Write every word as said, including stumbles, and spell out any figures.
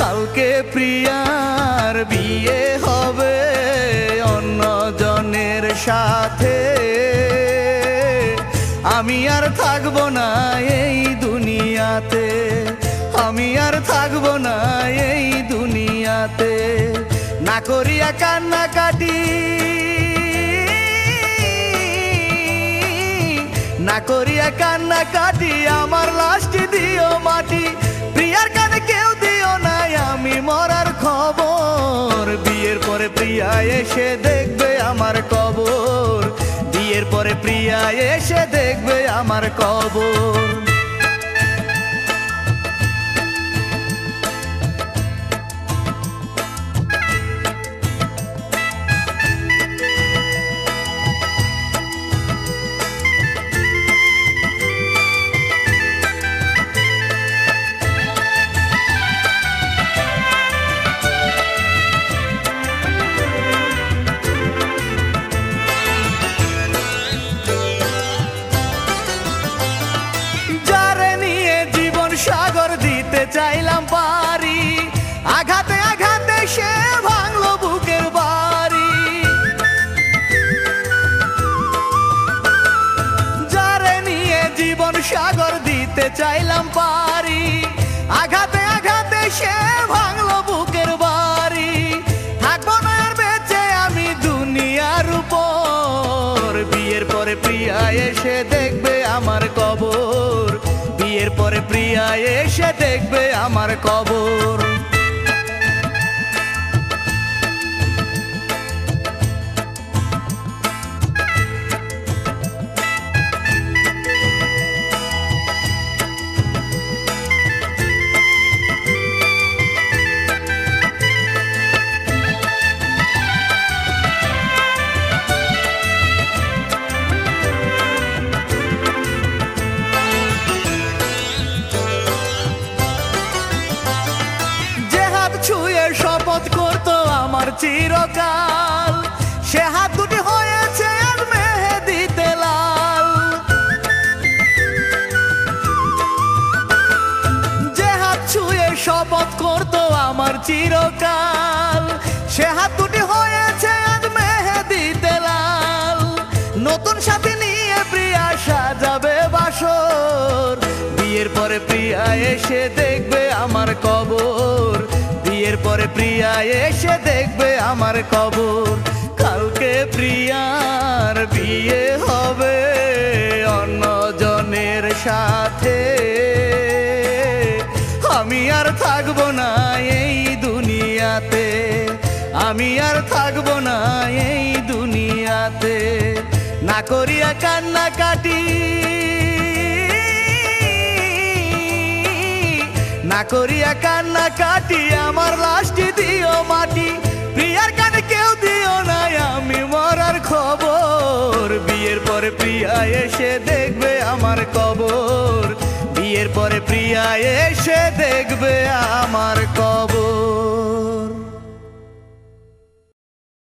কালকে প্রিয়ার বিয়ে হবে অন্য জনের সাথে। আমি আর থাকবো না এই দুনিয়াতে, আমি আর থাকবো না এই দুনিয়াতে। না করিয়া কান্নাকাটি, না করিয়া কান্নাকাটি, আমার লাশটি দিও মাটি। প্রিয়ার কানে কেউ দিও নাই আমি মরার খবর। বিয়ের পরে প্রিয়া এসে দেখবে আমার কবর, বিয়ের পরে প্রিয়া এসে দেখবে আমার কবর। সাগর দিতে চাইলাম পারি, আঘাতে আঘাতে সে ভাঙলো বুকের বাড়ি। যারে নিয়ে জীবন সাগর দিতে চাইলাম পারি, আঘাতে আঘাতে সে ভাঙলো বুকের বাড়ি। থাকবো না আর বেঁচে আমি দুনিয়ার উপর। বিয়ের পরে প্রিয়া এসে দেখবে আমার কবর, বিয়ের পরে প্রিয়া এসে দেখবে আমার কবর। ছুঁয়ে শপথ করতো আমার চিরকাল, সে হাত দুটি হয়েছে আর মেহেদিতে লাল। যে হাত ছুঁয়ে শপথ করতো আমার চিরকাল, সে হাত দুটি হয়েছে আজ মেহেদিতে লাল। নতুন সাথী নিয়ে প্রিয়া সাজাবে বাসর, বিয়ের পরে প্রিয়া এসে দেখবে আমার কবর, বিয়ের পরে প্রিয়া এসে দেখবে আমার কবর। কালকে প্রিয়ার বিয়ে হবে অন্য জনের সাথে। আমি আর থাকবো না এই দুনিয়াতে, আমি আর থাকবো না এই দুনিয়াতে। না করিয়া কান্নাকাটি, না করিয়া কান্নাকাটি, আমার লাশটি দিও মাটি। প্রিয়ার কানে কেউ দিও নাই আমি মরার খবর। বিয়ের পরে প্রিয়া এসে দেখবে আমার কবর, বিয়ের পরে প্রিয়া এসে দেখবে আমার কবর।